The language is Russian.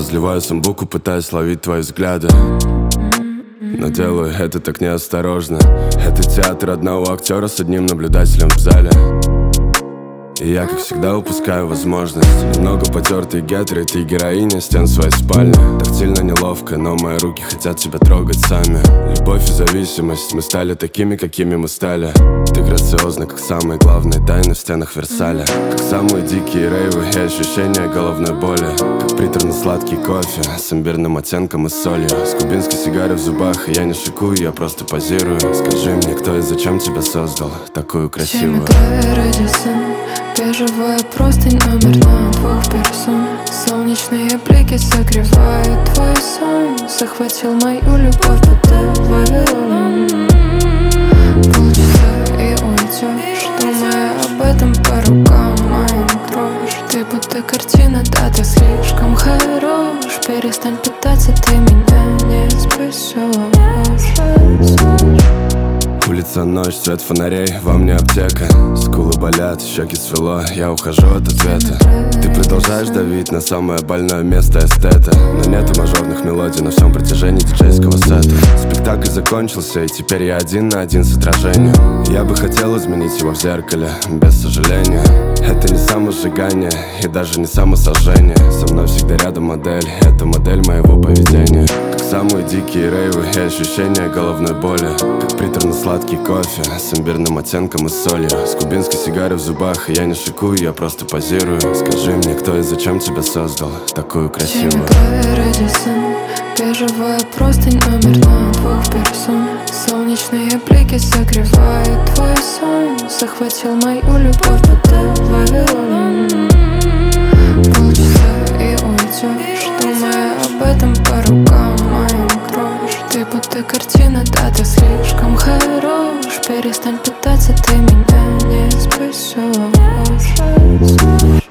Разливаю самбуку, пытаюсь ловить твои взгляды, но делаю это так неосторожно. Это театр одного актера с одним наблюдателем в зале. И я, как всегда, упускаю возможность. Немного потертый гетеры, ты героиня стен своей спальни. Тактильно неловко, но мои руки хотят тебя трогать сами. Любовь и зависимость, мы стали такими, какими мы стали. Ты грациозна, как самые главные тайны в стенах Версаля. Как самые дикие рейвы и ощущения головной боли. Как приторно-сладкий кофе с имбирным оттенком и солью. С кубинской сигарой в зубах, и я не шикую, я просто позирую. Скажи мне, кто и зачем тебя создал такую красивую? Бежевая простынь, номер на 2 персон. Солнечные блики согревают твой сон. Захватил мою любовь, будто Вавилон. Полчаса и уйдешь, думая об этом по рукам моим кровь. Ты будто картина, да ты слишком хорош. Перестань пытаться, ты меня не спасешь. Улица, ночь, свет фонарей, во мне аптека. Скулы болят, щеки свело, я ухожу от ответа. Ты продолжаешь давить на самое больное место эстета. Но нету мажорных мелодий на всем протяжении диджейского сета. Спектакль закончился, и теперь я один на один с отражением. Я бы хотел изменить его в зеркале, без сожаления. Это не самосжигание и даже не самосожжение. Со мной всегда рядом модель, это модель моего поведения. Как самые дикие рейвы и ощущения головной боли. Как приторно-сладкий кофе с имбирным оттенком и солью. С кубинской сигарой в зубах, и я не шикую, я просто позирую. Скажи мне, кто и зачем тебя создал такую красивую? Бежевая простынь, номер на 2 персон. Солнечные блики согревают твой сон. Захватил мою любовь, будто Вавилон. Полчаса и уйдешь, думая об этом по рукам моим кровь. Ты будто картина, да ты слишком хорош. Перестань пытаться, ты меня не спасешь.